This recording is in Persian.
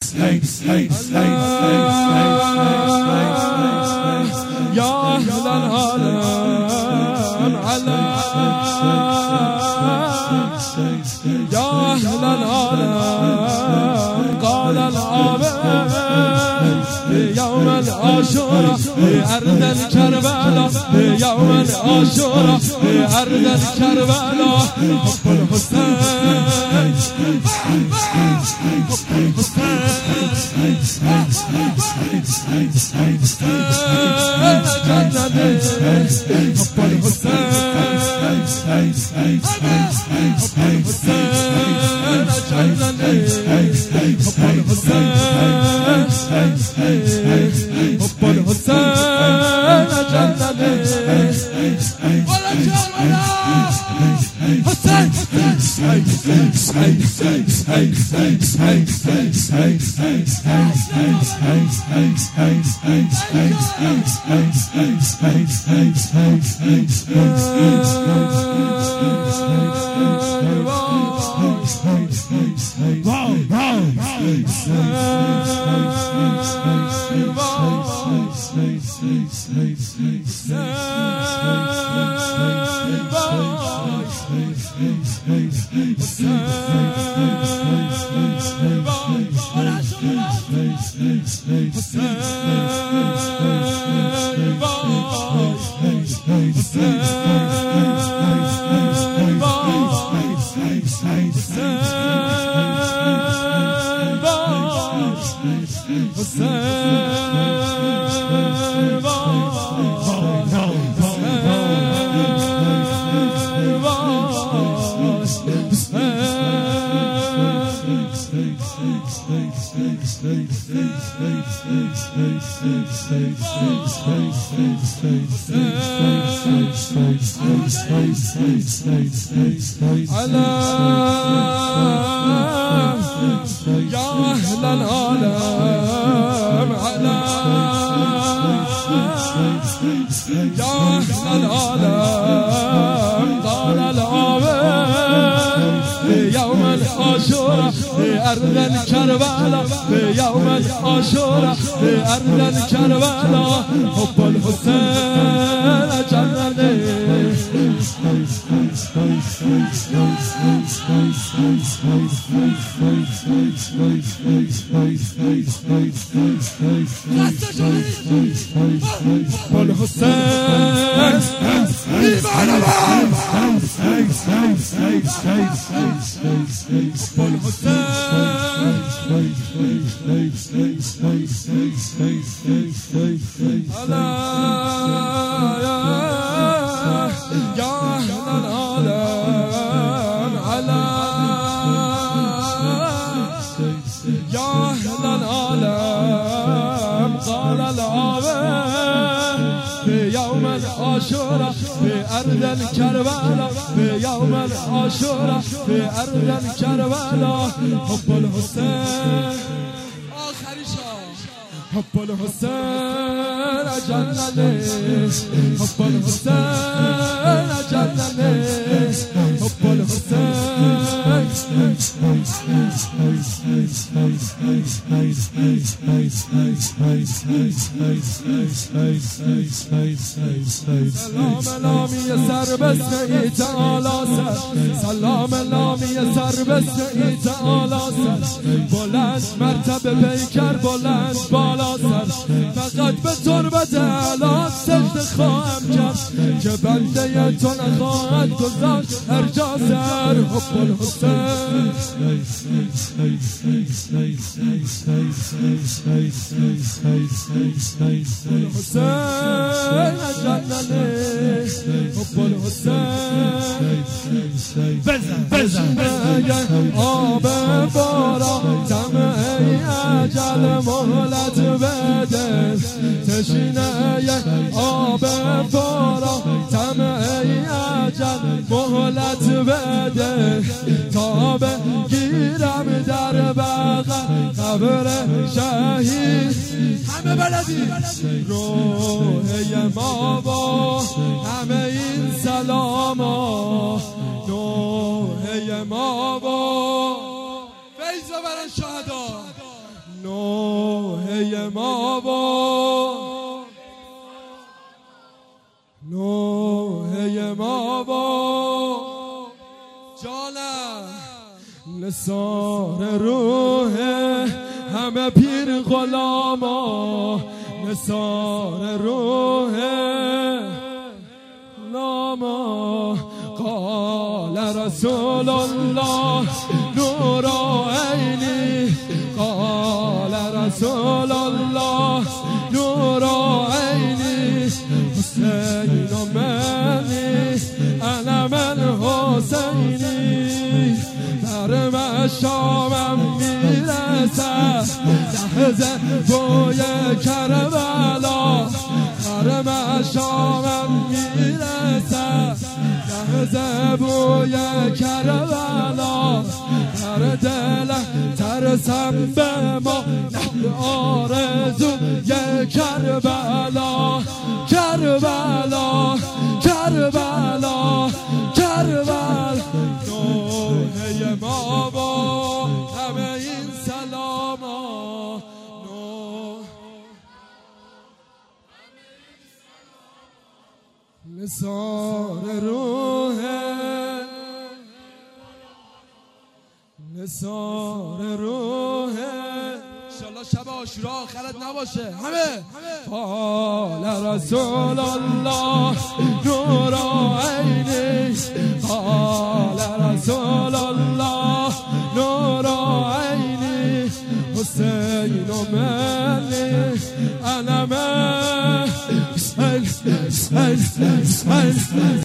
قال العابد يوم العاشوراء أرض الكربلاء يوم العاشوراء أرض الكربلاء حب الحسين حب الحسين أرض الكربلاء يوم العاشوراء أرض الكربلاء حب الحسين جنني حب أرض الكربلاء يوم العاشوراء أرض الكربلاء حب الحسين آخری شاه حب الحسين جنني حب الحسين جنني حب سلام لامی سر بسنی تعالی سر سلام لامی سر بسنی تعالی سر بلند مرتبه پیکر بلند بالا سر فقط به تربت اعلان سجده خواهم کرد که بنده تو نخواهد گذاشت هر جا سر حب الحسین حب الحسین بزن آب بارا دم ای اجل مهلت بده تشینه آب بارا دم ای اجل مهلت بده تا بگیرم در بغل قبر شهید همه بلدی روحه ما با همه این سلاما نوحه ما با فیض برن شهدا ما و نوحه ما و جانم نثار روح همه پیر غلاما نثار روح لاما قال رسول الله نور عینی قال رسول الله نور عینی حسین و منی انا من حسینی در مشامم میرسد لحظه بوی کربلا در مشامم میرسد لحظه بوی کربلا در دل ترسم به ما آرزوی کربلا کربلا کربلا کربلا نوحه ما با همه این سلاما نثار روح نثار روح انشالله شب عاشورا آخرت نباشه همه قال رسول الله نور عینی قال رسول الله نور عینی حسین و منی انا من